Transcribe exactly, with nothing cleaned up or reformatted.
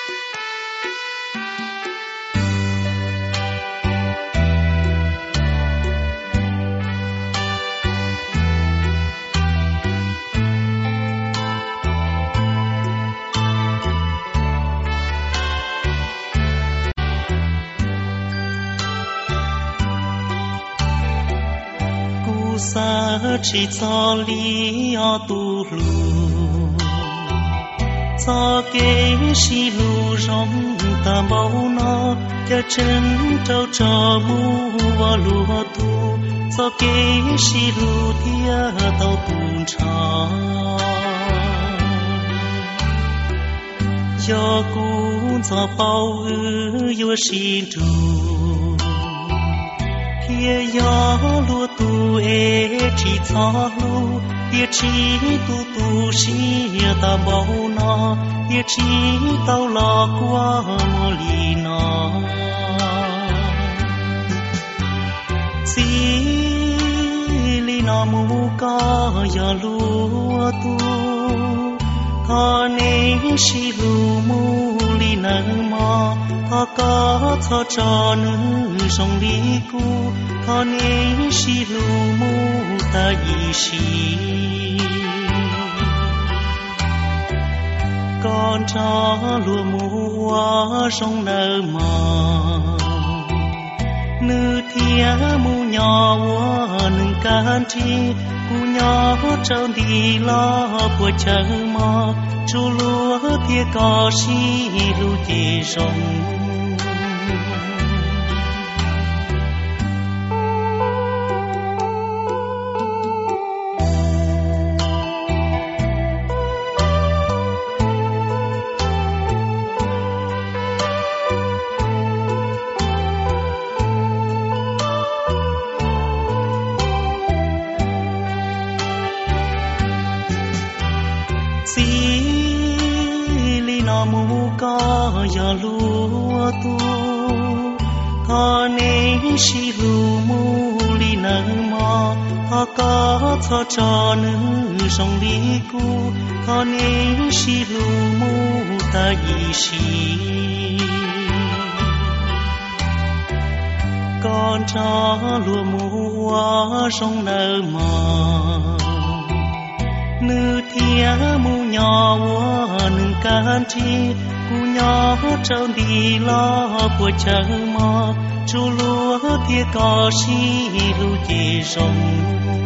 sa chỉ cho lý ở tu lu cho cái xí lu rong ta bao nó cho chân trâu trò mu và lúa tu cho cái xí lu thia tàu tuôn trà cho cún cho bao ư yo xin tu kia gió lúa tu ê chỉ cho lu kia chỉ tu tu xí ta bao nó kia chỉ tao lo qua mò lì nó xí lì nó mu ca gió lúa tu thọ nên xí lu mu lì nâng mò thọ có thọ cho nữ sông lì cu thọ nên xí lu mu ta y xí con cho lúa mu hoa sông nở mò nữ thia mu nhỏ hoa nâng can chi cu nhỏ trâu đi lo của chờ mò chú lúa thia có xí lu chê rong mu ca ya lúa tu thọ nên xí lu mu lì nâng mò thọ có thọ cho nữ sông lì cu thọ nên xí lu mu ta y xí con cho lúa mu hoa sông nở mò nữ thia mu nhỏ hoa nâng can chi cu nhỏ trâu đi lo của chờ mò chú lúa thia có xí lu chê rong